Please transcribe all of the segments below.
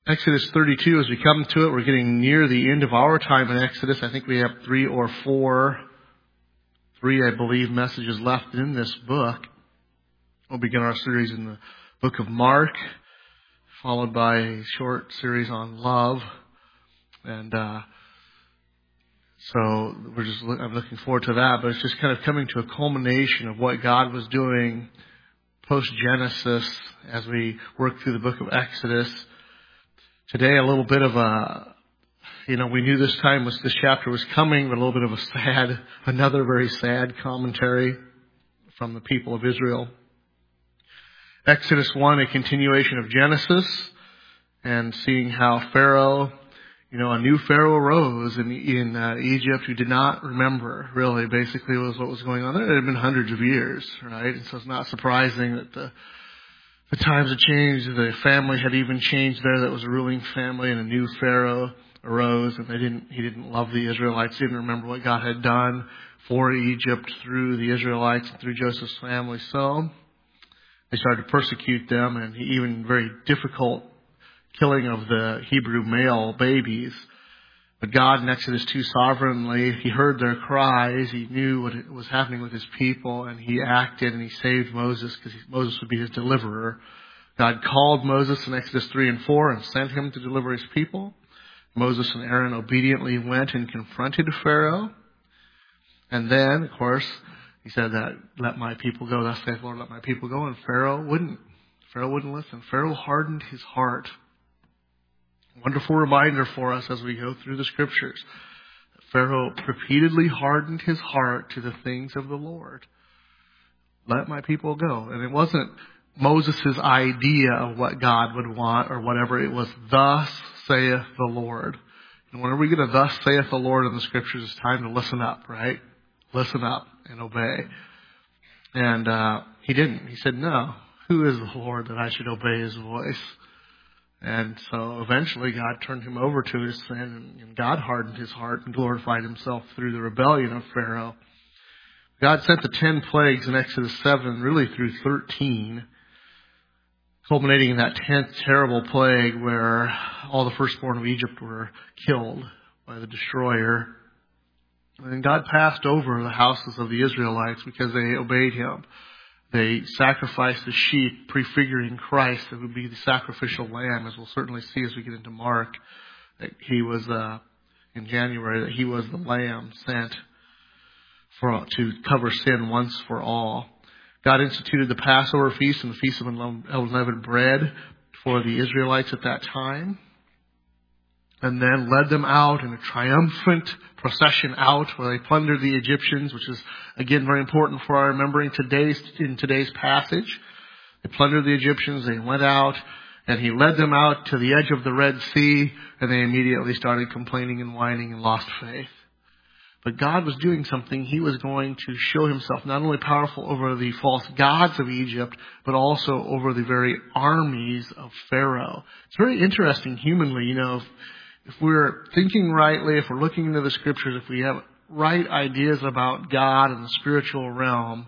Exodus 32, as we come to it, we're getting near the end of our time in Exodus. I think we have three, I believe, messages left in this book. We'll begin our series in the book of Mark, followed by a short series on love. And so I'm looking forward to that, but it's just kind of coming to a culmination of what God was doing post-Genesis as we work through the book of Exodus. Today, a little bit of we knew this chapter was coming, but a little bit of another very sad commentary from the people of Israel. Exodus 1, a continuation of Genesis, and seeing how Pharaoh, a new Pharaoh arose in Egypt who did not remember, really, basically was what was going on there. It had been hundreds of years, right? And so it's not surprising that the times had changed. The family had even changed there. That was a ruling family, and a new Pharaoh arose, and he didn't love the Israelites. He didn't remember what God had done for Egypt through the Israelites and through Joseph's family. So they started to persecute them, and even very difficult killing of the Hebrew male babies. But God in Exodus 2 sovereignly, He heard their cries. He knew what was happening with His people, and He acted, and He saved Moses because Moses would be His deliverer. God called Moses in Exodus 3 and 4 and sent him to deliver His people. Moses and Aaron obediently went and confronted Pharaoh. And then, of course, He said that, "Let my people go." Thus saith the Lord, "Let my people go." And Pharaoh wouldn't. Pharaoh wouldn't listen. Pharaoh hardened his heart. Wonderful reminder for us as we go through the Scriptures. Pharaoh repeatedly hardened his heart to the things of the Lord. Let my people go. And it wasn't Moses' idea of what God would want or whatever. It was, "Thus saith the Lord." And whenever we get a "Thus saith the Lord" in the Scriptures, it's time to listen up, right? Listen up and obey. And he didn't. He said, "No. Who is the Lord that I should obey His voice?" And so eventually God turned him over to his sin, and God hardened his heart and glorified Himself through the rebellion of Pharaoh. God sent the 10 plagues in Exodus 7, really through 13, culminating in that 10th terrible plague where all the firstborn of Egypt were killed by the destroyer. And God passed over the houses of the Israelites because they obeyed Him. They sacrificed the sheep, prefiguring Christ, that would be the sacrificial lamb, as we'll certainly see as we get into Mark, that He was, in January, that He was the lamb sent to cover sin once for all. God instituted the Passover feast and the Feast of Unleavened Bread for the Israelites at that time, and then led them out in a triumphant procession out where they plundered the Egyptians, which is, again, very important for our remembering in today's passage. They plundered the Egyptians, they went out, and He led them out to the edge of the Red Sea, and they immediately started complaining and whining and lost faith. But God was doing something. He was going to show Himself not only powerful over the false gods of Egypt, but also over the very armies of Pharaoh. It's very interesting humanly, if we're thinking rightly, if we're looking into the Scriptures, if we have right ideas about God and the spiritual realm,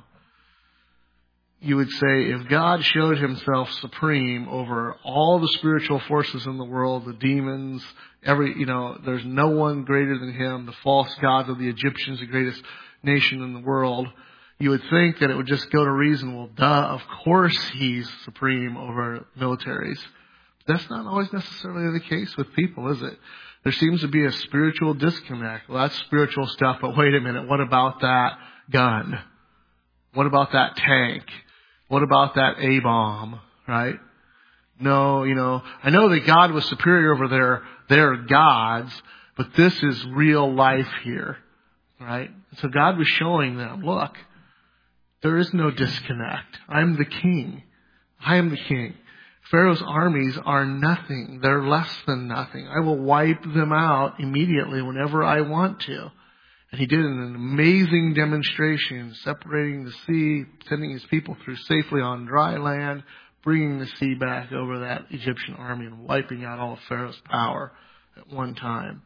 you would say if God showed Himself supreme over all the spiritual forces in the world, the demons, there's no one greater than Him, the false gods of the Egyptians, the greatest nation in the world, you would think that it would just go to reason, well, duh, of course He's supreme over militaries. That's not always necessarily the case with people, is it? There seems to be a spiritual disconnect. Well, that's spiritual stuff, but wait a minute, what about that gun? What about that tank? What about that A-bomb, right? No, I know that God was superior over their gods, but this is real life here, right? So God was showing them, look, there is no disconnect. I'm the king. I am the king. Pharaoh's armies are nothing. They're less than nothing. I will wipe them out immediately whenever I want to. And He did an amazing demonstration, separating the sea, sending His people through safely on dry land, bringing the sea back over that Egyptian army and wiping out all of Pharaoh's power at one time.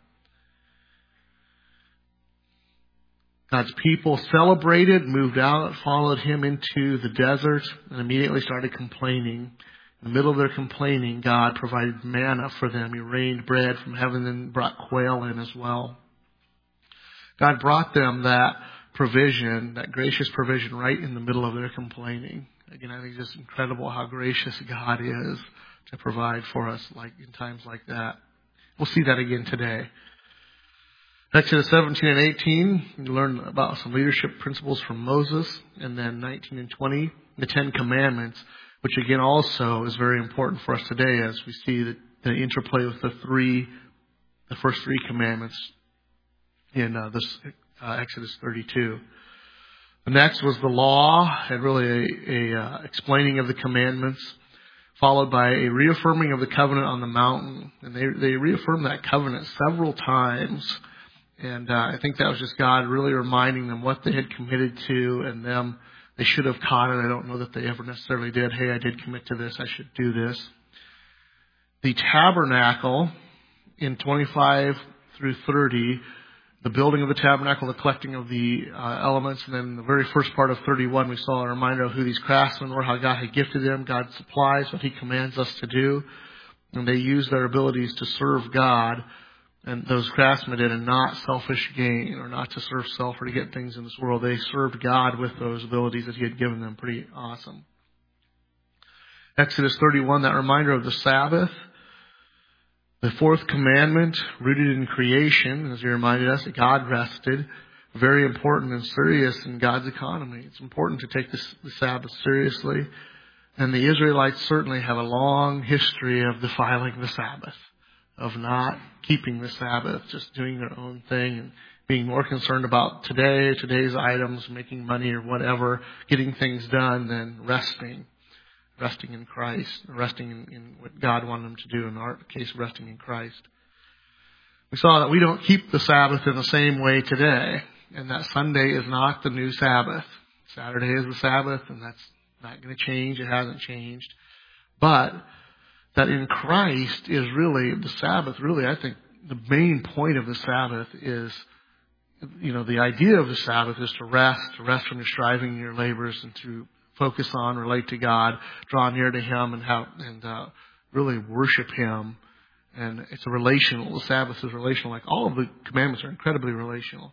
God's people celebrated, moved out, followed Him into the desert, and immediately started complaining. In the middle of their complaining, God provided manna for them. He rained bread from heaven and brought quail in as well. God brought them that provision, that gracious provision, right in the middle of their complaining. Again, I think it's just incredible how gracious God is to provide for us like in times like that. We'll see that again today. Exodus 17 and 18, you learn about some leadership principles from Moses. And then 19 and 20, the Ten Commandments, which again also is very important for us today as we see the interplay with the first three commandments in this Exodus 32. The next was the law, and really a explaining of the commandments, followed by a reaffirming of the covenant on the mountain. And they reaffirmed that covenant several times. And I think that was just God really reminding them what they had committed to, and they should have caught it. I don't know that they ever necessarily did. Hey, I did commit to this. I should do this. The tabernacle in 25 through 30, the building of the tabernacle, the collecting of the elements, and then the very first part of 31, we saw a reminder of who these craftsmen were, how God had gifted them. God supplies what He commands us to do, and they use their abilities to serve God. And those craftsmen did, and not selfish gain, or not to serve self or to get things in this world. They served God with those abilities that He had given them. Pretty awesome. Exodus 31, that reminder of the Sabbath. The fourth commandment, rooted in creation, as He reminded us, that God rested. Very important and serious in God's economy. It's important to take the Sabbath seriously. And the Israelites certainly have a long history of defiling the Sabbath, of not keeping the Sabbath, just doing their own thing and being more concerned about today's items, making money or whatever, getting things done than resting in Christ, resting in what God wanted them to do, in our case, resting in Christ. We saw that we don't keep the Sabbath in the same way today, and that Sunday is not the new Sabbath. Saturday is the Sabbath, and that's not going to change. It hasn't changed. But that in Christ is really the Sabbath. Really, I think the main point of the Sabbath is, the idea of the Sabbath is to rest from your striving and your labors, and to focus on, relate to God, draw near to Him, and really worship Him. And it's a relational. The Sabbath is relational. Like all of the commandments are incredibly relational.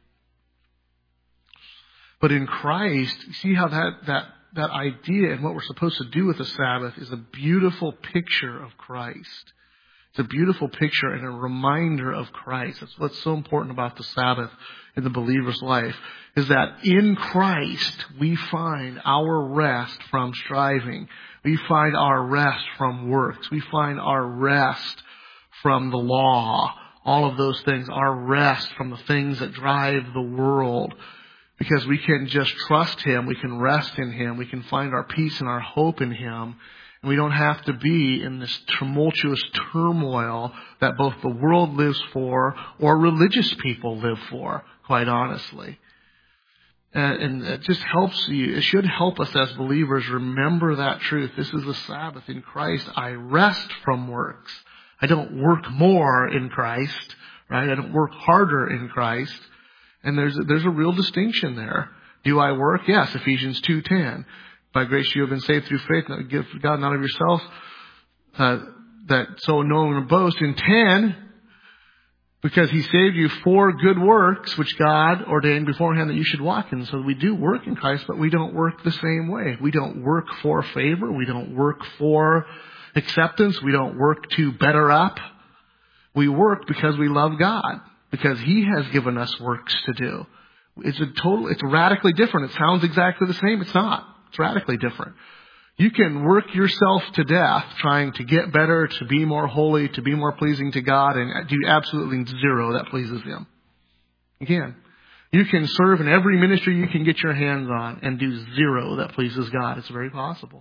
But in Christ, you see how that idea and what we're supposed to do with the Sabbath is a beautiful picture of Christ. It's a beautiful picture and a reminder of Christ. That's what's so important about the Sabbath in the believer's life, is that in Christ we find our rest from striving. We find our rest from works. We find our rest from the law. All of those things. Our rest from the things that drive the world. Because we can just trust Him, we can rest in Him, we can find our peace and our hope in Him, and we don't have to be in this tumultuous turmoil that both the world lives for or religious people live for, quite honestly. And it just helps you, it should help us as believers remember that truth. This is the Sabbath. In Christ, I rest from works. I don't work more in Christ, right? I don't work harder in Christ. And there's a real distinction there. Do I work? Yes, Ephesians 2:10. By grace you have been saved through faith, not gift of God, not of yourself. That so no one will boast. In 10, because He saved you for good works, which God ordained beforehand that you should walk in. So we do work in Christ, but we don't work the same way. We don't work for favor. We don't work for acceptance. We don't work to better up. We work because we love God. Because He has given us works to do. It's radically different. It sounds exactly the same. It's not. It's radically different. You can work yourself to death trying to get better, to be more holy, to be more pleasing to God, and do absolutely zero that pleases Him. You can. You can serve in every ministry you can get your hands on and do zero that pleases God. It's very possible.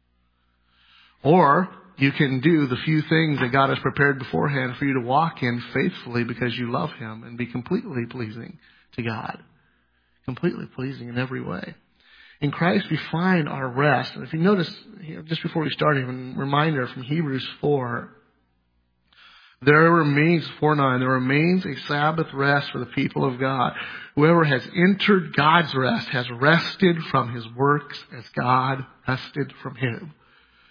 Or you can do the few things that God has prepared beforehand for you to walk in faithfully because you love Him, and be completely pleasing to God. Completely pleasing in every way. In Christ we find our rest. And if you notice, just before we start, a reminder from Hebrews 4. There remains a Sabbath rest for the people of God. Whoever has entered God's rest has rested from his works as God rested from him.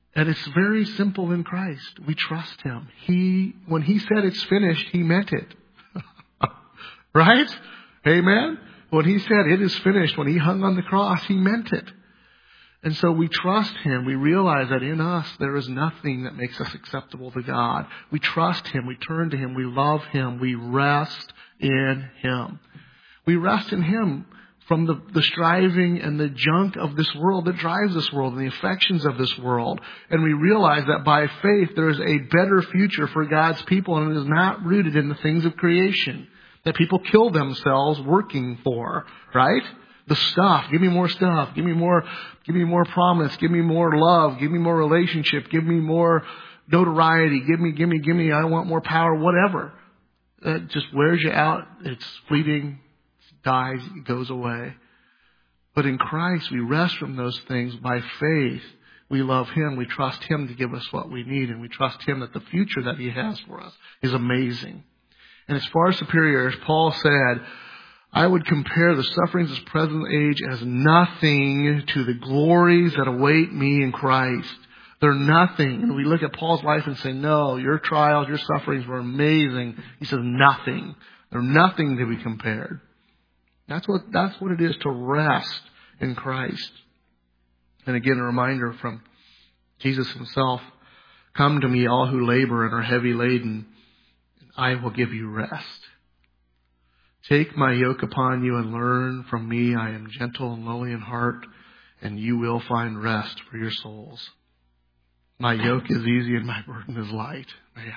And it's very simple in Christ. We trust Him. When He said it's finished, He meant it. Right? Amen? When He said it is finished, when He hung on the cross, He meant it. And so we trust Him. We realize that in us there is nothing that makes us acceptable to God. We trust Him. We turn to Him. We love Him. We rest in Him. We rest in Him from the striving and the junk of this world that drives this world and the affections of this world. And we realize that by faith there is a better future for God's people, and it is not rooted in the things of creation that people kill themselves working for, right? The stuff. Give me more stuff. Give me more promise. Give me more love. Give me more relationship. Give me more notoriety. Give me. I want more power, whatever. That just wears you out. It's fleeting. Dies, it goes away. But in Christ, we rest from those things by faith. We love Him. We trust Him to give us what we need. And we trust Him that the future that He has for us is amazing. And as far superior, as Paul said, I would compare the sufferings of this present age as nothing to the glories that await me in Christ. They're nothing. And we look at Paul's life and say, no, your trials, your sufferings were amazing. He says nothing. They're nothing to be compared. That's what it is to rest in Christ. And again, a reminder from Jesus Himself, come to me all who labor and are heavy laden, and I will give you rest. Take my yoke upon you and learn from me. I am gentle and lowly in heart, and you will find rest for your souls. My yoke is easy and my burden is light. Man.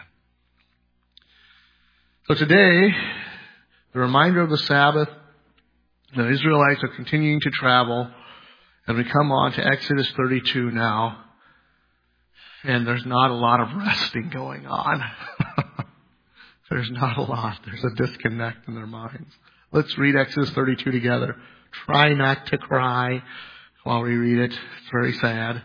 So today, the reminder of the Sabbath, the Israelites are continuing to travel, and we come on to Exodus 32 now, and there's not a lot of resting going on. There's not a lot. There's a disconnect in their minds. Let's read Exodus 32 together. Try not to cry while we read it. It's very sad.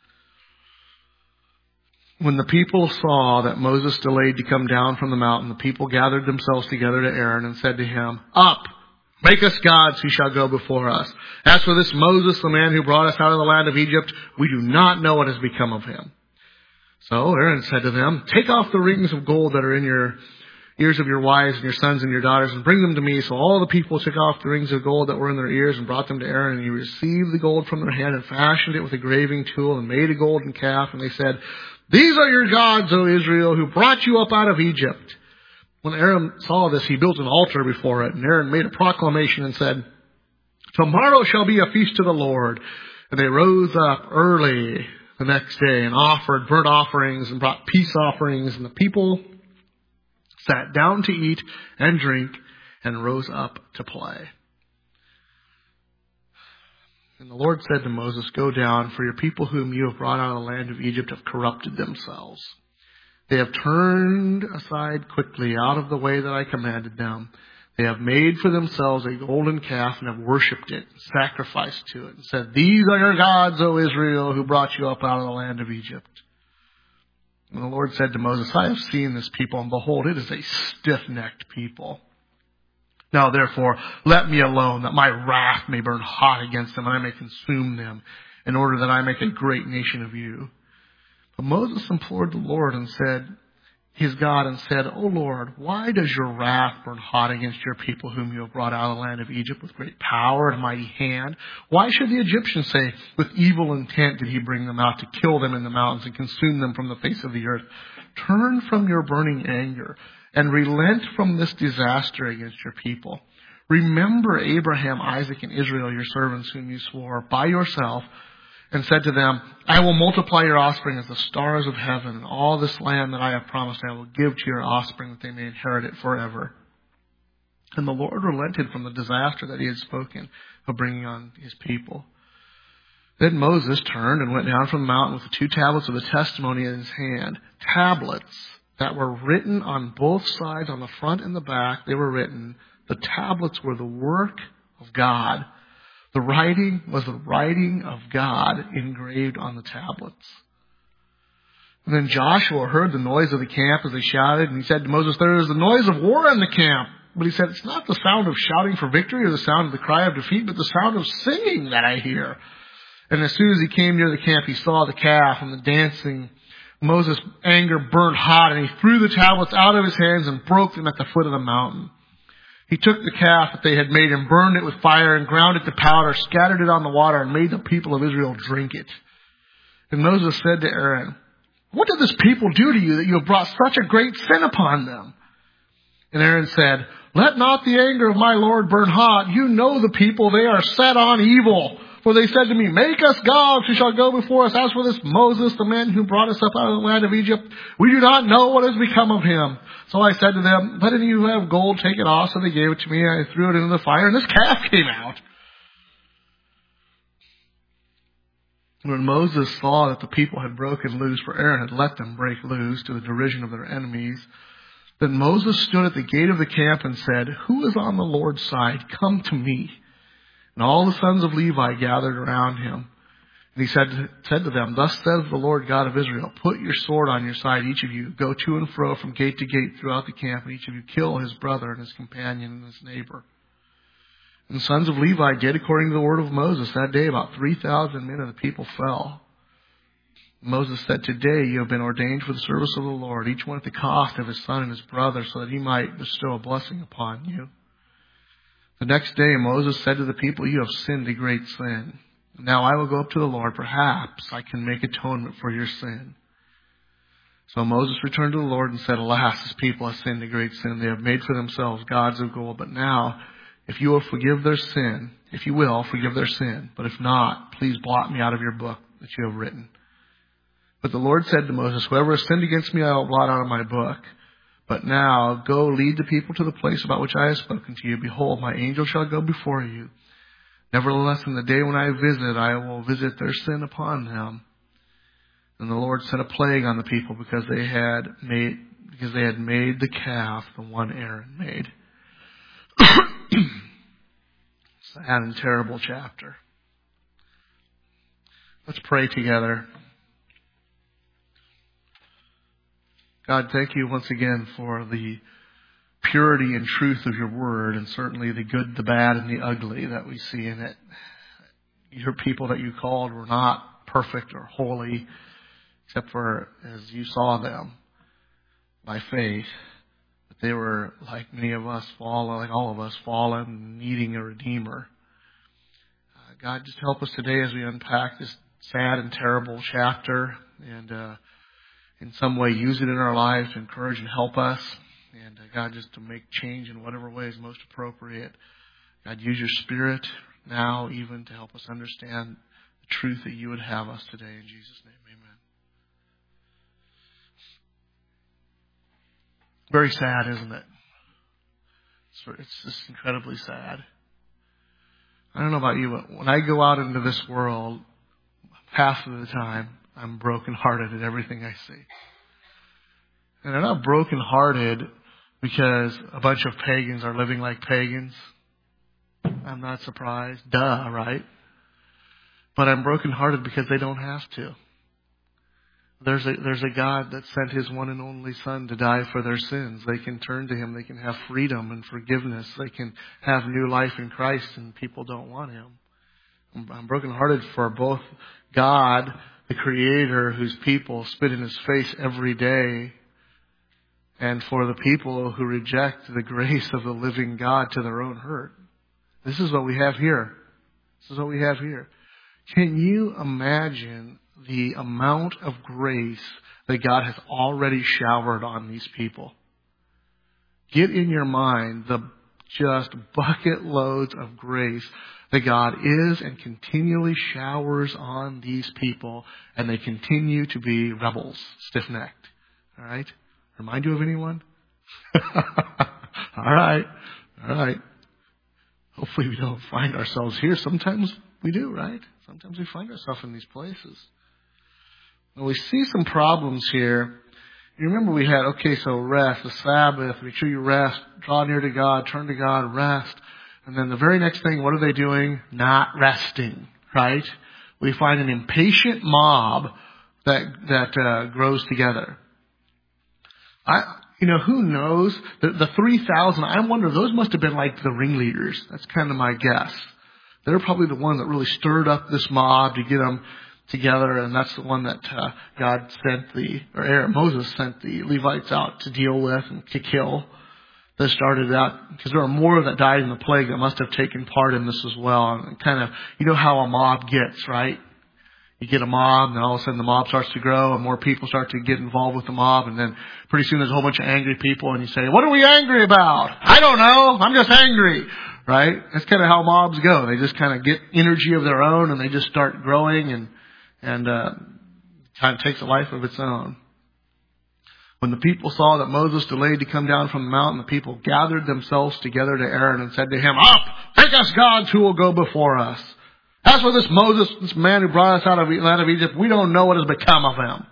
When the people saw that Moses delayed to come down from the mountain, the people gathered themselves together to Aaron and said to him, Up! Make us gods who shall go before us. As for this Moses, the man who brought us out of the land of Egypt, we do not know what has become of him. So Aaron said to them, Take off the rings of gold that are in your ears of your wives and your sons and your daughters, and bring them to me. So all the people took off the rings of gold that were in their ears and brought them to Aaron. And he received the gold from their hand and fashioned it with a graving tool and made a golden calf. And they said, These are your gods, O Israel, who brought you up out of Egypt. When Aaron saw this, he built an altar before it, and Aaron made a proclamation and said, Tomorrow shall be a feast to the Lord. And they rose up early the next day and offered burnt offerings and brought peace offerings. And the people sat down to eat and drink and rose up to play. And the Lord said to Moses, Go down, for your people whom you have brought out of the land of Egypt have corrupted themselves. They have turned aside quickly out of the way that I commanded them. They have made for themselves a golden calf and have worshipped it, sacrificed to it, and said, These are your gods, O Israel, who brought you up out of the land of Egypt. And the Lord said to Moses, I have seen this people, and behold, it is a stiff-necked people. Now therefore, let me alone, that my wrath may burn hot against them, and I may consume them, in order that I make a great nation of you. But Moses implored the Lord and said, his God, and said, O Lord, why does your wrath burn hot against your people whom you have brought out of the land of Egypt with great power and mighty hand? Why should the Egyptians say, with evil intent did he bring them out to kill them in the mountains and consume them from the face of the earth? Turn from your burning anger and relent from this disaster against your people. Remember Abraham, Isaac, and Israel, your servants whom you swore by yourself, and said to them, I will multiply your offspring as the stars of heaven, and all this land that I have promised I will give to your offspring, that they may inherit it forever. And the Lord relented from the disaster that he had spoken of bringing on his people. Then Moses turned and went down from the mountain with the 2 tablets of the testimony in his hand. Tablets that were written on both sides, on the front and the back, they were written. The tablets were the work of God. The writing was the writing of God engraved on the tablets. And then Joshua heard the noise of the camp as they shouted, and he said to Moses, There is the noise of war in the camp. But he said, It's not the sound of shouting for victory or the sound of the cry of defeat, but the sound of singing that I hear. And as soon as he came near the camp, he saw the calf and the dancing. Moses' anger burned hot, and he threw the tablets out of his hands and broke them at the foot of the mountain. He took the calf that they had made and burned it with fire and ground it to powder, scattered it on the water, and made the people of Israel drink it. And Moses said to Aaron, "What did this people do to you that you have brought such a great sin upon them?" And Aaron said, "Let not the anger of my Lord burn hot. You know the people, they are set on evil. For they said to me, 'Make us gods who shall go before us.' As for this Moses, the man who brought us up out of the land of Egypt, we do not know what has become of him." So I said to them, 'Let any who have gold take it off.' So they gave it to me, and I threw it into the fire, and this calf came out." When Moses saw that the people had broken loose, for Aaron had let them break loose to the derision of their enemies, then Moses stood at the gate of the camp and said, "Who is on the Lord's side? Come to me." And all the sons of Levi gathered around him. And he said to them, "Thus says the Lord God of Israel, put your sword on your side, each of you. Go to and fro from gate to gate throughout the camp, and each of you kill his brother and his companion and his neighbor." And the sons of Levi did according to the word of Moses. That day about 3,000 men of the people fell. Moses said, "Today you have been ordained for the service of the Lord, each one at the cost of his son and his brother, so that he might bestow a blessing upon you." The next day Moses said to the people, "You have sinned a great sin. Now I will go up to the Lord. Perhaps I can make atonement for your sin." So Moses returned to the Lord and said, "Alas, this people have sinned a great sin. They have made for themselves gods of gold. But now, if you will forgive their sin, but if not, please blot me out of your book that you have written." But the Lord said to Moses, "Whoever has sinned against me, I will blot out of my book. But now go lead the people to the place about which I have spoken to you. Behold, my angel shall go before you. Nevertheless, in the day when I will visit their sin upon them." And the Lord sent a plague on the people because they had made the calf, the one Aaron made. Sad and terrible chapter. Let's pray together. God, thank you once again for the purity and truth of your word, and certainly the good, the bad, and the ugly that we see in it. Your people that you called were not perfect or holy, except for as you saw them by faith. But they were, like many of us, like all of us, fallen, needing a Redeemer. God, just help us today as we unpack this sad and terrible chapter, and in some way use it in our lives to encourage and help us. And God, just to make change in whatever way is most appropriate. God, use your Spirit now even to help us understand the truth that you would have us today. In Jesus' name, amen. Very sad, isn't it? It's just incredibly sad. I don't know about you, but when I go out into this world, half of the time, I'm brokenhearted at everything I see. And I'm not brokenhearted because a bunch of pagans are living like pagans. I'm not surprised. Duh, right? But I'm brokenhearted because they don't have to. There's a God that sent His one and only Son to die for their sins. They can turn to Him. They can have freedom and forgiveness. They can have new life in Christ, and people don't want Him. I'm brokenhearted for both God, the Creator, whose people spit in His face every day, and for the people who reject the grace of the living God to their own hurt. This is what we have here. Can you imagine the amount of grace that God has already showered on these people? Get in your mind the just bucket loads of grace that God is and continually showers on these people, and they continue to be rebels, stiff-necked. All right? Remind you of anyone? All right. Hopefully we don't find ourselves here. Sometimes we do, right? Sometimes we find ourselves in these places. Now we see some problems here. You remember we had, so rest, the Sabbath, make sure you rest, draw near to God, turn to God, rest. And then the very next thing, what are they doing? Not resting, right? We find an impatient mob that grows together. Who knows? The 3,000, I wonder, those must have been like the ringleaders. That's kind of my guess. They're probably the one that really stirred up this mob to get them together, and that's the one that God sent Moses sent the Levites out to deal with and to kill. That started out, because there are more that died in the plague that must have taken part in this as well. And kind of, you know how a mob gets, right? You get a mob, and all of a sudden the mob starts to grow, and more people start to get involved with the mob, and then pretty soon there's a whole bunch of angry people, and you say, what are we angry about? I don't know, I'm just angry, right? That's kind of how mobs go. They just kind of get energy of their own, and they just start growing, and kind of takes a life of its own. When the people saw that Moses delayed to come down from the mountain, the people gathered themselves together to Aaron and said to him, Up, make us gods who will go before us. As for this Moses, this man who brought us out of the land of Egypt, we don't know what has become of him.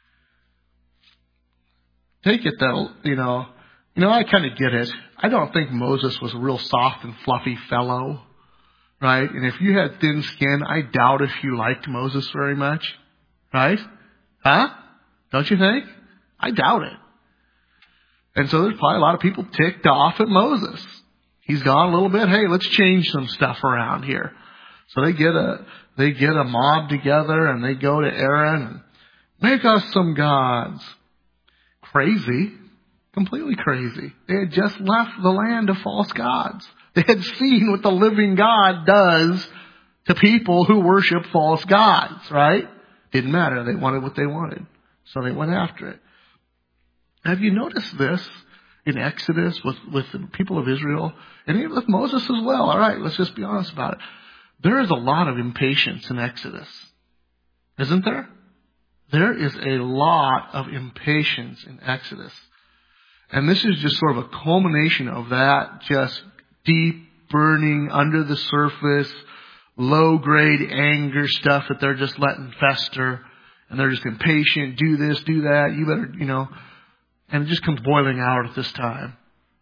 Take it that, I kind of get it. I don't think Moses was a real soft and fluffy fellow, right? And if you had thin skin, I doubt if you liked Moses very much, right? Huh? Don't you think? I doubt it. And so there's probably a lot of people ticked off at Moses. He's gone a little bit. Hey, let's change some stuff around here. So they get a mob together and they go to Aaron and make us some gods. Crazy. Completely crazy. They had just left the land of false gods. They had seen what the living God does to people who worship false gods, right? Didn't matter. They wanted what they wanted. So they went after it. Have you noticed this in Exodus with the people of Israel? And even with Moses as well. All right, let's just be honest about it. There is a lot of impatience in Exodus. Isn't there? There is a lot of impatience in Exodus. And this is just sort of a culmination of that just deep, burning, under the surface, low-grade anger stuff that they're just letting fester. And they're just impatient. Do this, do that. You better, And it just comes boiling out at this time.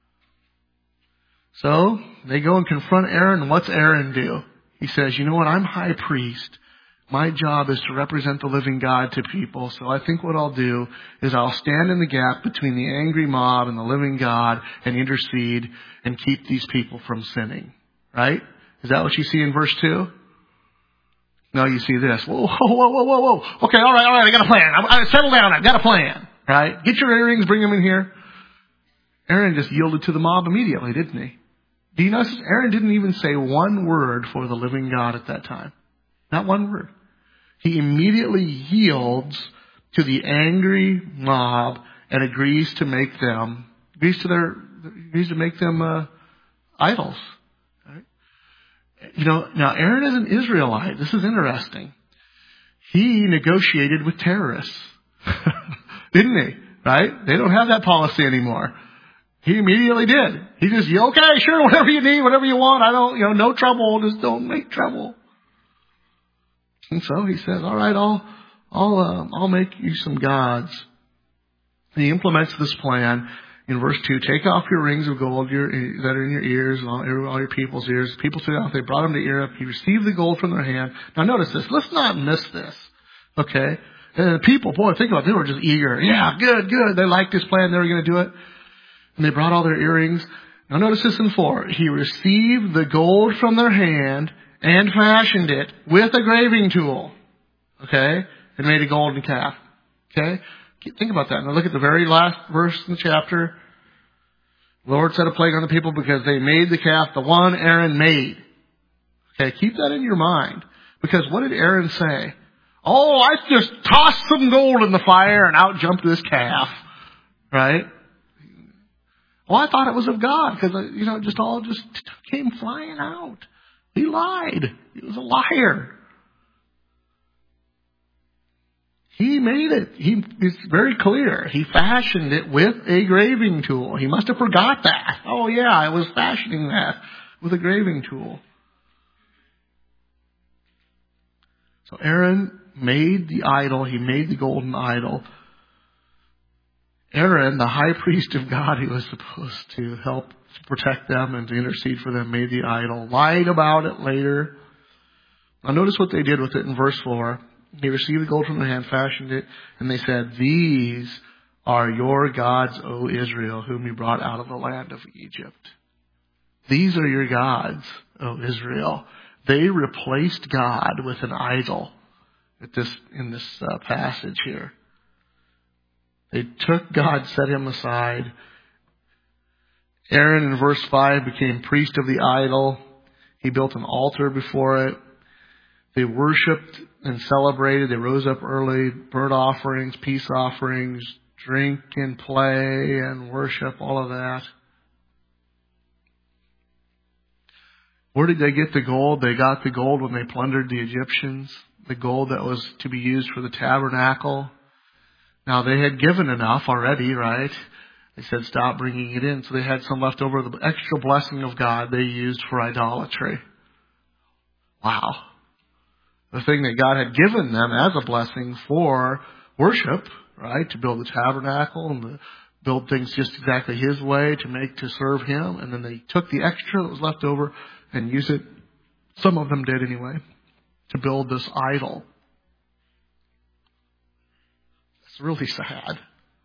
So they go and confront Aaron. And what's Aaron do? He says, you know what? I'm high priest. My job is to represent the living God to people. So I think what I'll do is I'll stand in the gap between the angry mob and the living God and intercede and keep these people from sinning. Right? Is that what you see in verse 2? No, you see this. Whoa. Okay, all right. I got a plan. Settle down. I've got a plan. Right? Get your earrings, bring them in here. Aaron just yielded to the mob immediately, didn't he? Do you notice Aaron didn't even say one word for the living God at that time? Not one word. He immediately yields to the angry mob and agrees to make them idols. Right? Now Aaron is an Israelite. This is interesting. He negotiated with terrorists. Didn't he? Right? They don't have that policy anymore. He immediately did. He just, okay, sure, whatever you need, whatever you want. I don't, no trouble. Just don't make trouble. And so he says, all right, I'll make you some gods. And he implements this plan in verse 2. Take off your rings of gold that are in your ears, and all your people's ears. People stood out. They brought him to Egypt. He received the gold from their hand. Now notice this. Let's not miss this. Okay? And the people, think about it. They were just eager. Yeah, good. They liked this plan. They were going to do it. And they brought all their earrings. Now notice this in 4. He received the gold from their hand and fashioned it with a graving tool. Okay? And made a golden calf. Okay? Think about that. Now look at the very last verse in the chapter. The Lord set a plague on the people because they made the calf, the one Aaron made. Okay? Keep that in your mind. Because what did Aaron say? Oh, I just tossed some gold in the fire and out jumped this calf. Right? Well, I thought it was of God because, it just all came flying out. He lied. He was a liar. He made it. It's very clear. He fashioned it with a graving tool. He must have forgot that. Oh, yeah, I was fashioning that with a graving tool. So Aaron made the idol. He made the golden idol. Aaron, the high priest of God, who was supposed to help to protect them and to intercede for them, made the idol, lied about it later. Now notice what they did with it in verse 4. He received the gold from their hand, fashioned it, and they said, these are your gods, O Israel, whom you brought out of the land of Egypt. These are your gods, O Israel. They replaced God with an idol in this passage here. They took God, set him aside. Aaron in verse 5 became priest of the idol. He built an altar before it. They worshiped and celebrated. They rose up early, burnt offerings, peace offerings, drink and play and worship, all of that. Where did they get the gold? They got the gold when they plundered the Egyptians. The gold that was to be used for the tabernacle. Now they had given enough already, right? They said stop bringing it in. So they had some left over. The extra blessing of God they used for idolatry. Wow. The thing that God had given them as a blessing for worship, right? To build the tabernacle and to build things just exactly His way to serve Him. And then they took the extra that was left over and used it. Some of them did anyway, to build this idol. It's really sad.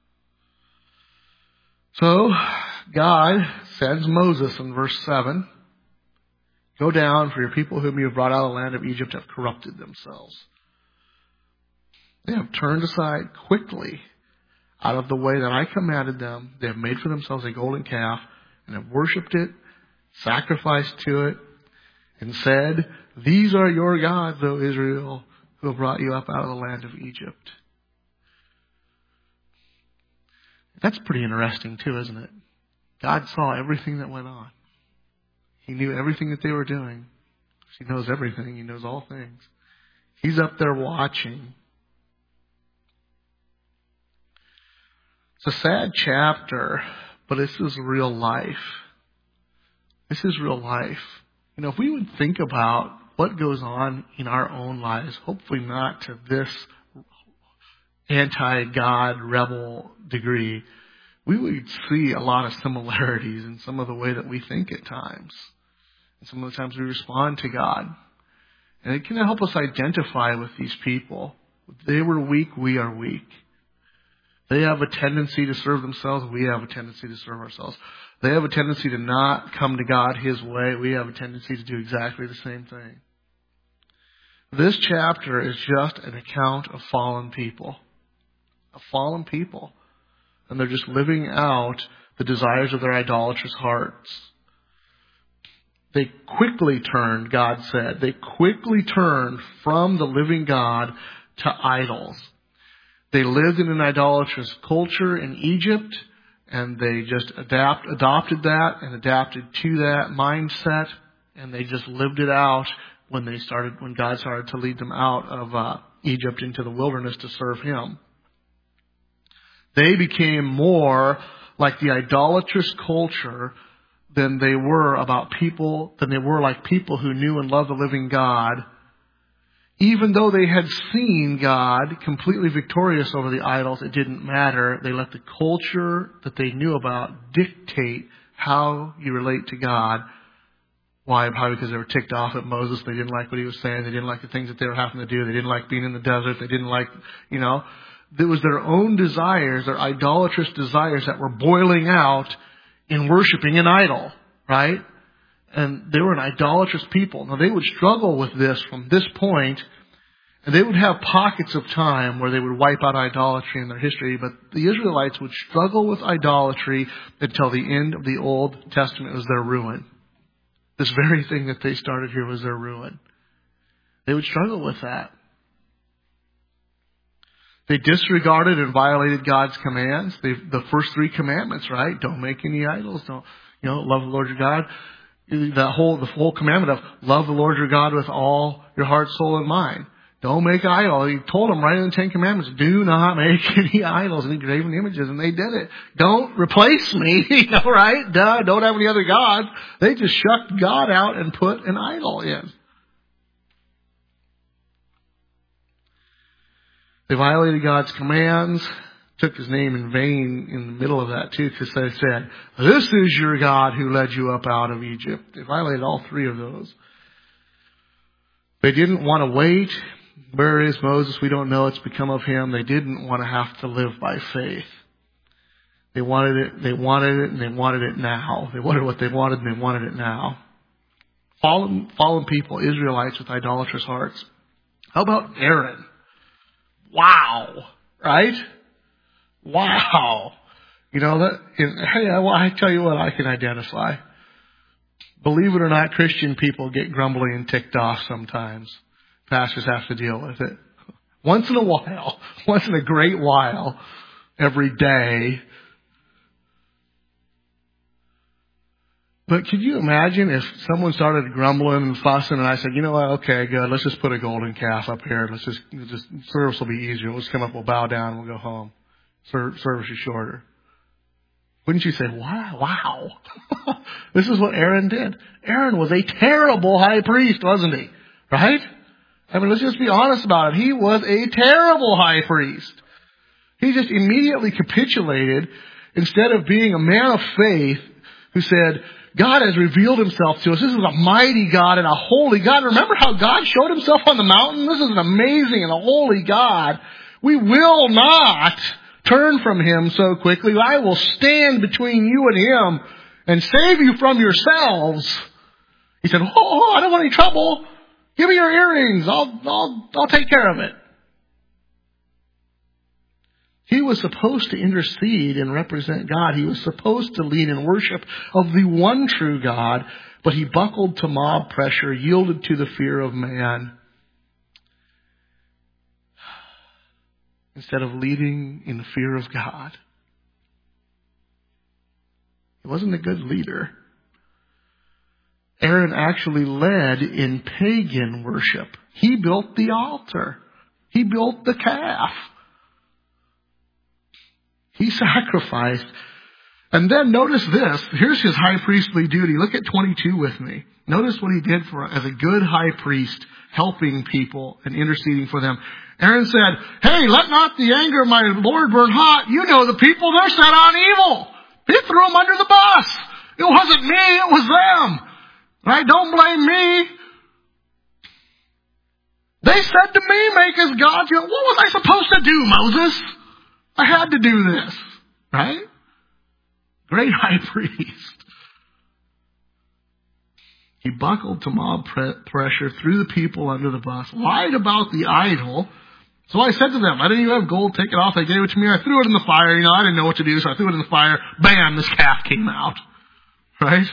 So, God sends Moses in verse 7, go down, for your people whom you have brought out of the land of Egypt have corrupted themselves. They have turned aside quickly out of the way that I commanded them. They have made for themselves a golden calf and have worshipped it, sacrificed to it, and said, these are your gods, O Israel, who have brought you up out of the land of Egypt. That's pretty interesting too, isn't it? God saw everything that went on. He knew everything that they were doing. He knows everything. He knows all things. He's up there watching. It's a sad chapter, but this is real life. This is real life. You know, if we would think about what goes on in our own lives, hopefully not to this anti-God rebel degree, we would see a lot of similarities in some of the way that we think at times. And some of the times we respond to God. And it can help us identify with these people. They were weak, we are weak. They have a tendency to serve themselves, we have a tendency to serve ourselves. They have a tendency to not come to God His way, we have a tendency to do exactly the same thing. This chapter is just an account of fallen people. Of fallen people. And they're just living out the desires of their idolatrous hearts. They quickly turned, God said, they quickly turned from the living God to idols. They lived in an idolatrous culture in Egypt, and they just adopted that and adapted to that mindset, and they just lived it out when God started to lead them out of Egypt into the wilderness to serve Him. They became more like the idolatrous culture than they were like people who knew and loved the living God. Even though they had seen God completely victorious over the idols, it didn't matter. They let the culture that they knew about dictate how you relate to God. Why? Probably because they were ticked off at Moses. They didn't like what he was saying. They didn't like the things that they were having to do. They didn't like being in the desert. They didn't like, it was their own desires, their idolatrous desires that were boiling out in worshiping an idol, right? And they were an idolatrous people. Now, they would struggle with this from this point, and they would have pockets of time where they would wipe out idolatry in their history, but the Israelites would struggle with idolatry until the end of the Old Testament. It was their ruin. This very thing that they started here was their ruin. They would struggle with that. They disregarded and violated God's commands. The first 3 commandments, right? Don't make any idols. Don't, love the Lord your God. The whole commandment of love the Lord your God with all your heart, soul, and mind. Don't make an idol. He told them right in the 10 Commandments, do not make any idols, any graven images, and they did it. Don't replace me, right? Don't have any other gods. They just shut God out and put an idol in. They violated God's commands, took His name in vain in the middle of that too, because they said, this is your God who led you up out of Egypt. They violated all 3 of those. They didn't want to wait. Where is Moses? We don't know. It's become of him. They didn't want to have to live by faith. They wanted it, and they wanted it now. They wanted what they wanted, and they wanted it now. fallen people, Israelites with idolatrous hearts. How about Aaron? Wow. Right? Wow. You know that, hey, I tell you what I can identify. Believe it or not, Christian people get grumbly and ticked off sometimes. Pastors have to deal with it. Once in a while, once in a great while, every day. But could you imagine if someone started grumbling and fussing and I said, you know what, okay, good, let's just put a golden calf up here. Let's just service will be easier. Let's come up, we'll bow down, we'll go home. Service is shorter. Wouldn't you say, wow. This is what Aaron did. Aaron was a terrible high priest, wasn't he? Right? I mean, let's just be honest about it. He was a terrible high priest. He just immediately capitulated instead of being a man of faith who said, God has revealed himself to us. This is a mighty God and a holy God. Remember how God showed himself on the mountain? This is an amazing and a holy God. We will not turn from him so quickly. I will stand between you and him and save you from yourselves. He said, I don't want any trouble. Give me your earrings. I'll take care of it. He was supposed to intercede and represent God. He was supposed to lead in worship of the one true God, but he buckled to mob pressure, yielded to the fear of man, instead of leading in the fear of God. He wasn't a good leader. Aaron actually led in pagan worship. He built the altar. He built the calf. He sacrificed. And then notice this. Here's his high priestly duty. Look at 22 with me. Notice what he did as a good high priest, helping people and interceding for them. Aaron said, hey, let not the anger of my Lord burn hot. You know the people, they're set on evil. He threw them under the bus. It wasn't me, it was them. Right? Don't blame me. They said to me, make us gods. What was I supposed to do, Moses? I had to do this. Right? Great high priest. He buckled to mob pressure, threw the people under the bus, lied about the idol. So I said to them, why didn't you have gold? Take it off. They gave it to me. I threw it in the fire. I didn't know what to do, so I threw it in the fire. Bam, this calf came out. Right?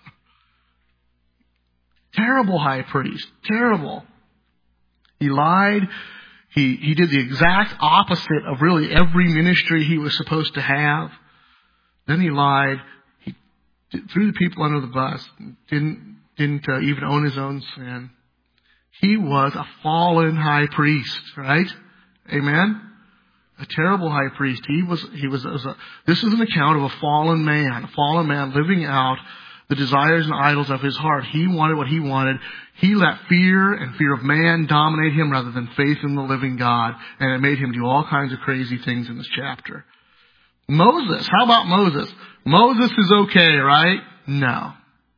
Terrible high priest. Terrible. He lied. He did the exact opposite of really every ministry he was supposed to have. Then he lied. He threw the people under the bus. Didn't even own his own sin. He was a fallen high priest, right? Amen? A terrible high priest. This is an account of a fallen man living out the desires and idols of his heart. He wanted what he wanted. He let fear and fear of man dominate him rather than faith in the living God. And it made him do all kinds of crazy things in this chapter. Moses. How about Moses? Moses is okay, right? No.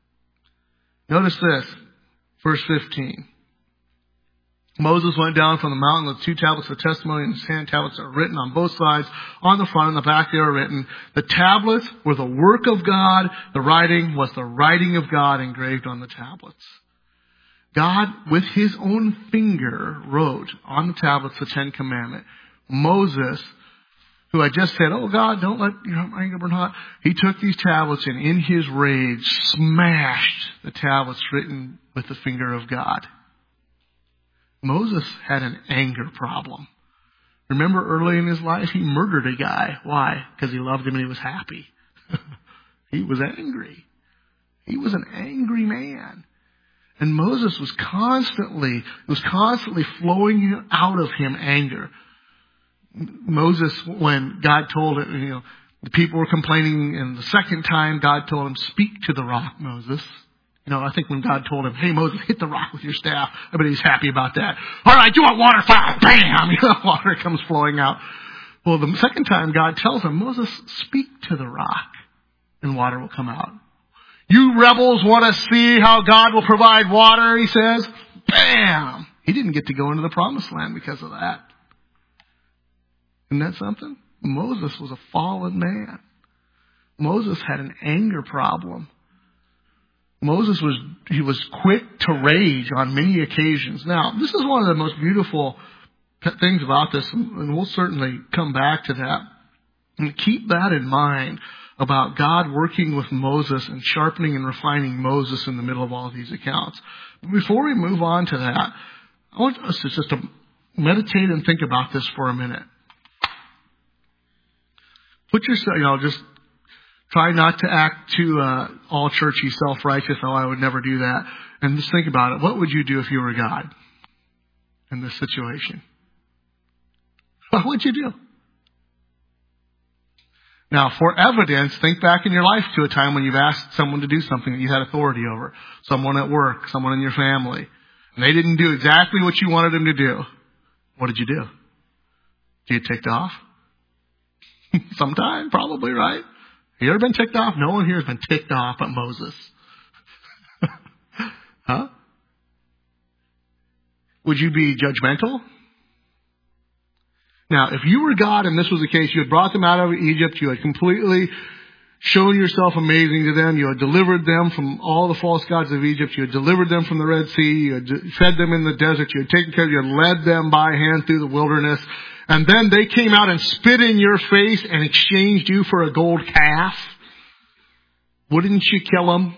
Notice this. Verse 15. Moses went down from the mountain with 2 tablets of testimony and sand tablets that were written on both sides. On the front and the back they were written. The tablets were the work of God. The writing was the writing of God engraved on the tablets. God, with his own finger, wrote on the tablets the 10 Commandments. Moses, who had just said, oh God, don't let your anger burn hot. He took these tablets and in his rage smashed the tablets written with the finger of God. Moses had an anger problem. Remember early in his life, he murdered a guy. Why? Because he loved him and he was happy. He was angry. He was an angry man. And Moses was constantly flowing out of him anger. Moses, when God told him, the people were complaining, and the second time God told him, speak to the rock, Moses. I think when God told him, hey, Moses, hit the rock with your staff, I bet he's happy about that. All right, you want water? Fire. Bam! Water comes flowing out. Well, the second time God tells him, Moses, speak to the rock, and water will come out. You rebels want to see how God will provide water, he says. Bam! He didn't get to go into the promised land because of that. Isn't that something? Moses was a fallen man. Moses had an anger problem. Moses was quick to rage on many occasions. Now, this is one of the most beautiful things about this, and we'll certainly come back to that. And keep that in mind about God working with Moses and sharpening and refining Moses in the middle of all of these accounts. Before we move on to that, I want us to just meditate and think about this for a minute. Put yourself, just try not to act too all churchy, self-righteous. Oh, I would never do that. And just think about it. What would you do if you were God in this situation? What would you do? Now, for evidence, think back in your life to a time when you've asked someone to do something that you had authority over. Someone at work, someone in your family. And they didn't do exactly what you wanted them to do. What did you do? Did you get ticked off? Sometime, probably, right? You ever been ticked off? No one here has been ticked off at Moses. Huh? Would you be judgmental? Now, if you were God and this was the case, you had brought them out of Egypt, you had completely shown yourself amazing to them, you had delivered them from all the false gods of Egypt, you had delivered them from the Red Sea, you had fed them in the desert, you had taken care of them, you had led them by hand through the wilderness, and then they came out and spit in your face and exchanged you for a gold calf. Wouldn't you kill them?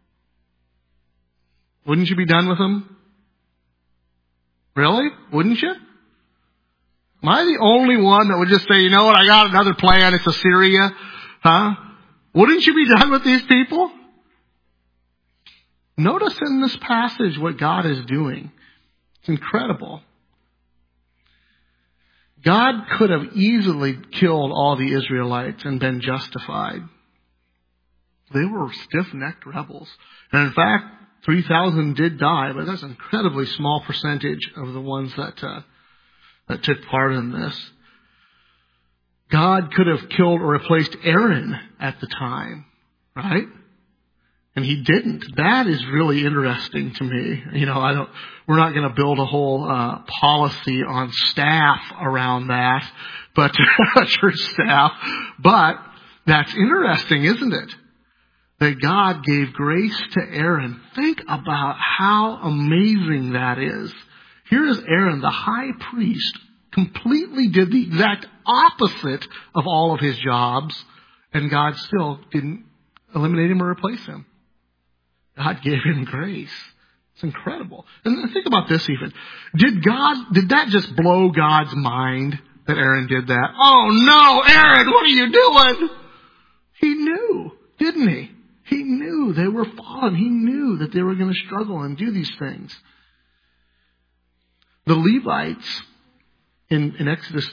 Wouldn't you be done with them? Really? Wouldn't you? Am I the only one that would just say, you know what, I got another plan, it's Assyria? Huh? Wouldn't you be done with these people? Notice in this passage what God is doing. It's incredible. God could have easily killed all the Israelites and been justified. They were stiff-necked rebels. And in fact, 3,000 did die, but that's an incredibly small percentage of the ones that took part in this. God could have killed or replaced Aaron at the time, right? And he didn't. That is really interesting to me. We're not going to build a whole policy on staff around that, but church staff. But that's interesting, isn't it? That God gave grace to Aaron. Think about how amazing that is. Here is Aaron, the high priest, completely did the exact opposite of all of his jobs, and God still didn't eliminate him or replace him. God gave him grace. It's incredible. And think about this even. Did that just blow God's mind that Aaron did that? Oh no, Aaron, what are you doing? He knew, didn't he? He knew they were fallen. He knew that they were going to struggle and do these things. The Levites in Exodus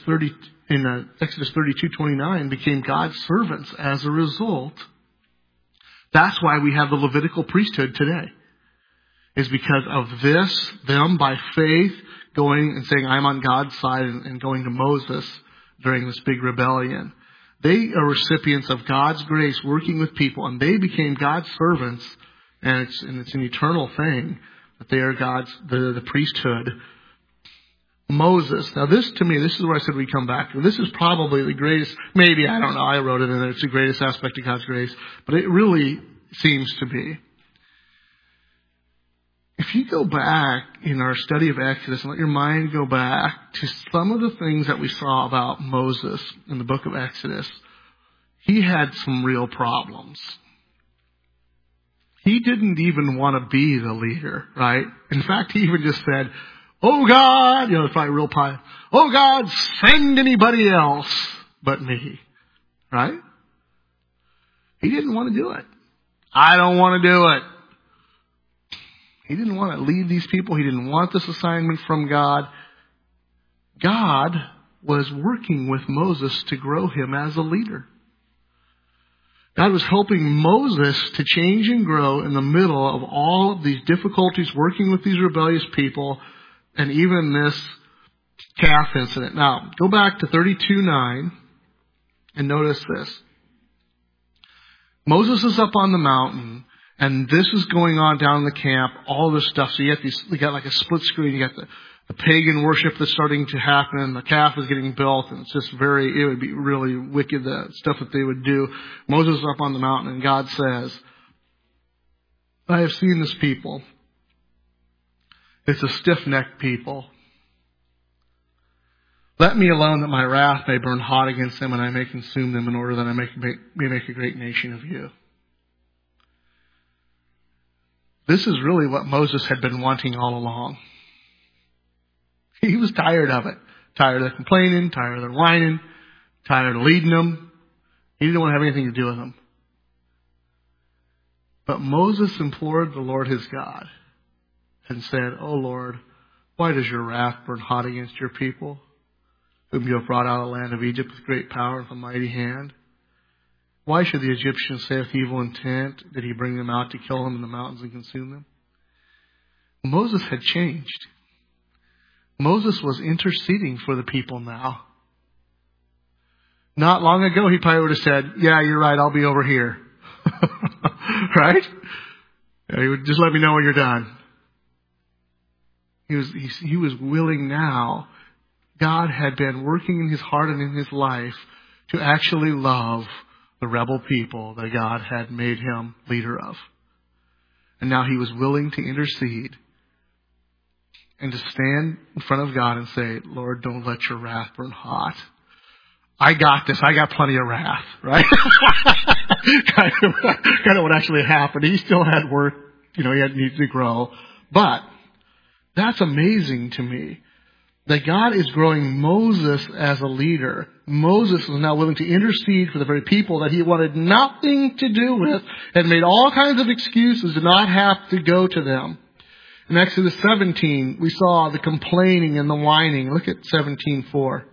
32:29 became God's servants as a result. That's why we have the Levitical priesthood today. Is because of this, them by faith going and saying, I'm on God's side, and going to Moses during this big rebellion. They are recipients of God's grace working with people, and they became God's servants, and it's an eternal thing that they are the priesthood. Moses. Now this is where I said we come back to. This is probably the greatest, maybe, I don't know, I wrote it in there, it's the greatest aspect of God's grace, but it really seems to be. If you go back in our study of Exodus and let your mind go back to some of the things that we saw about Moses in the book of Exodus, he had some real problems. He didn't even want to be the leader, right? In fact, he even just said, oh God, it's probably real pie. Oh God, send anybody else but me. Right? He didn't want to do it. I don't want to do it. He didn't want to lead these people. He didn't want this assignment from God. God was working with Moses to grow him as a leader. God was helping Moses to change and grow in the middle of all of these difficulties, working with these rebellious people, and even this calf incident. Now, go back to 32:9 and notice this. Moses is up on the mountain, and this is going on down in the camp, all this stuff. So you got like a split screen. You got the pagan worship that's starting to happen, and the calf is getting built, and it's just it would be really wicked, the stuff that they would do. Moses is up on the mountain, and God says, I have seen this people. It's a stiff-necked people. Let me alone that my wrath may burn hot against them and I may consume them in order that I may make a great nation of you. This is really what Moses had been wanting all along. He was tired of it. Tired of the complaining, tired of the whining, tired of leading them. He didn't want to have anything to do with them. But Moses implored the Lord his God and said, "O Lord, why does your wrath burn hot against your people, whom you have brought out of the land of Egypt with great power and with a mighty hand? Why should the Egyptians say with evil intent, did he bring them out to kill them in the mountains and consume them?" Moses had changed. Moses was interceding for the people now. Not long ago, he probably would have said, "Yeah, you're right, I'll be over here." Right? He would just let me know when you're done. He was willing now. God had been working in his heart and in his life to actually love the rebel people that God had made him leader of. And now he was willing to intercede and to stand in front of God and say, "Lord, don't let your wrath burn hot. I got this. I got plenty of wrath," right? kind of what actually happened. He still had work, he had needed to grow. But that's amazing to me that God is growing Moses as a leader. Moses was now willing to intercede for the very people that he wanted nothing to do with and made all kinds of excuses to not have to go to them. In Exodus 17, we saw the complaining and the whining. Look at 17:4.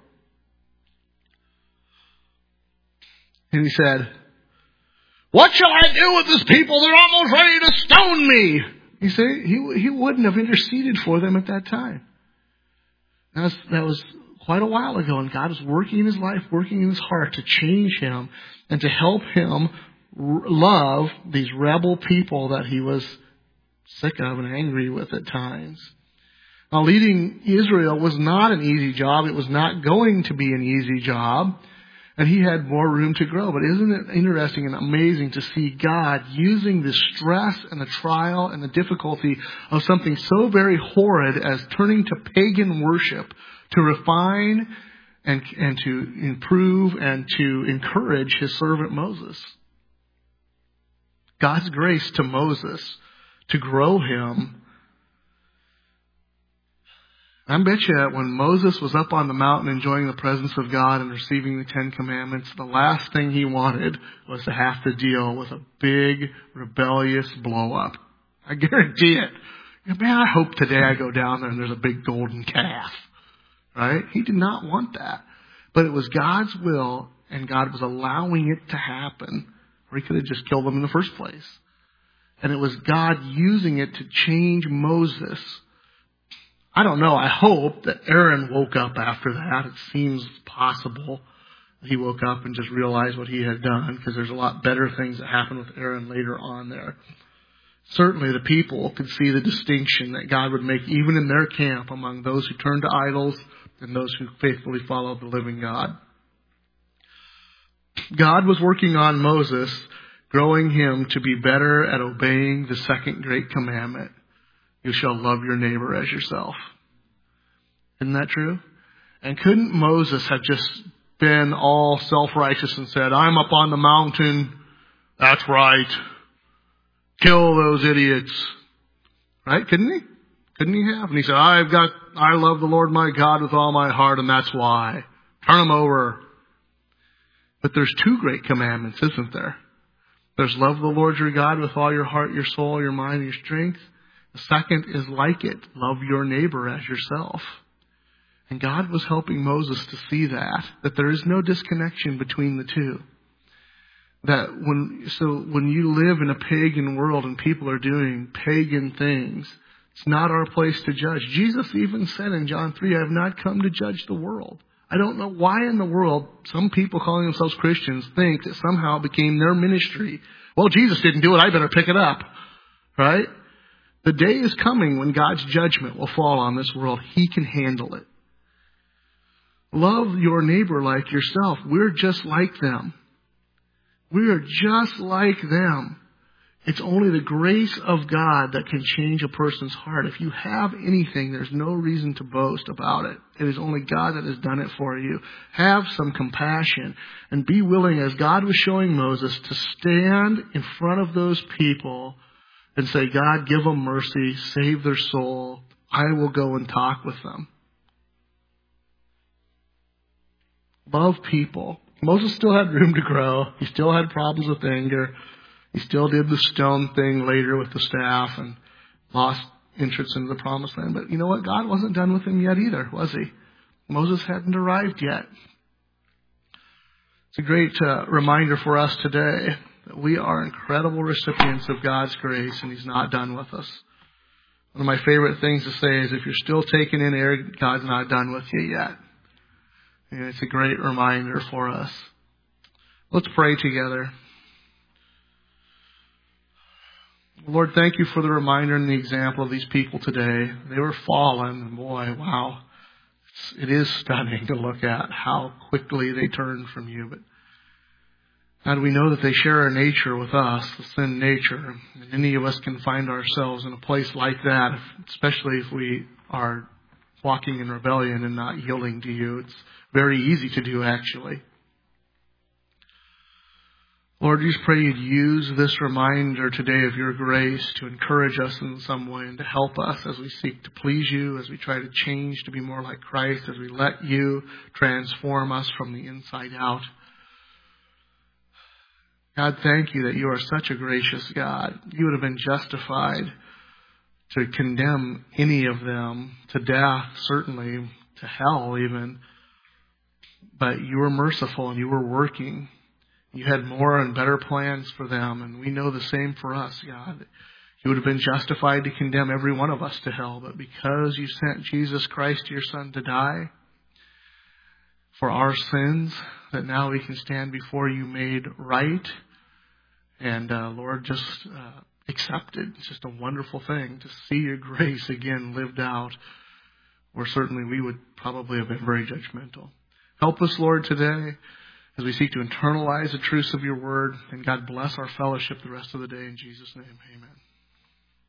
And he said, "What shall I do with this people? They're almost ready to stone me." You see, he wouldn't have interceded for them at that time. That was quite a while ago, and God was working in his life, working in his heart to change him and to help him love these rebel people that he was sick of and angry with at times. Now, leading Israel was not an easy job. It was not going to be an easy job. And he had more room to grow. But isn't it interesting and amazing to see God using the stress and the trial and the difficulty of something so very horrid as turning to pagan worship to refine and to improve and to encourage his servant Moses? God's grace to Moses to grow him. I bet you when Moses was up on the mountain enjoying the presence of God and receiving the 10 Commandments, the last thing he wanted was to have to deal with a big, rebellious blow-up. I guarantee it. Man, I hope today I go down there and there's a big golden calf. Right? He did not want that. But it was God's will, and God was allowing it to happen, or he could have just killed them in the first place. And it was God using it to change Moses. I don't know. I hope that Aaron woke up after that. It seems possible he woke up and just realized what he had done, because there's a lot better things that happened with Aaron later on there. Certainly the people could see the distinction that God would make even in their camp among those who turned to idols and those who faithfully followed the living God. God was working on Moses, growing him to be better at obeying the second great commandment. You shall love your neighbor as yourself. Isn't that true? And couldn't Moses have just been all self-righteous and said, "I'm up on the mountain. That's right. Kill those idiots." Right? Couldn't he? Couldn't he have? And he said, I love the Lord my God with all my heart, and that's why. Turn him over. But there's 2 great commandments, isn't there? There's love the Lord your God with all your heart, your soul, your mind, and your strength. The second is like it. Love your neighbor as yourself. And God was helping Moses to see that there is no disconnection between the two. That when you live in a pagan world and people are doing pagan things, it's not our place to judge. Jesus even said in John 3, I have not come to judge the world. I don't know why in the world some people calling themselves Christians think that somehow it became their ministry. Well, Jesus didn't do it. I better pick it up. Right? The day is coming when God's judgment will fall on this world. He can handle it. Love your neighbor like yourself. We're just like them. We are just like them. It's only the grace of God that can change a person's heart. If you have anything, there's no reason to boast about it. It is only God that has done it for you. Have some compassion and be willing, as God was showing Moses, to stand in front of those people and say, God, give them mercy, save their soul. I will go and talk with them. Love people. Moses still had room to grow. He still had problems with anger. He still did the stone thing later with the staff and lost entrance into the promised land. But you know what? God wasn't done with him yet either, was he? Moses hadn't arrived yet. It's a great reminder for us today that we are incredible recipients of God's grace, and he's not done with us. One of my favorite things to say is, if you're still taking in air, God's not done with you yet. And it's a great reminder for us. Let's pray together. Lord, thank you for the reminder and the example of these people today. They were fallen, and boy, wow. It is stunning to look at how quickly they turned from you. But God, we know that they share our nature with us, the sin nature. And any of us can find ourselves in a place like that, especially if we are walking in rebellion and not yielding to you. It's very easy to do, actually. Lord, just pray you'd use this reminder today of your grace to encourage us in some way and to help us as we seek to please you, as we try to change to be more like Christ, as we let you transform us from the inside out. God, thank you that you are such a gracious God. You would have been justified to condemn any of them to death, certainly to hell even. But you were merciful and you were working. You had more and better plans for them, and we know the same for us, God. You would have been justified to condemn every one of us to hell, but because you sent Jesus Christ, your Son, to die for our sins, that now we can stand before you made right and, Lord, just accepted. It's just a wonderful thing to see your grace again lived out, where certainly we would probably have been very judgmental. Help us, Lord, today as we seek to internalize the truths of your word. And God, bless our fellowship the rest of the day. In Jesus' name, amen.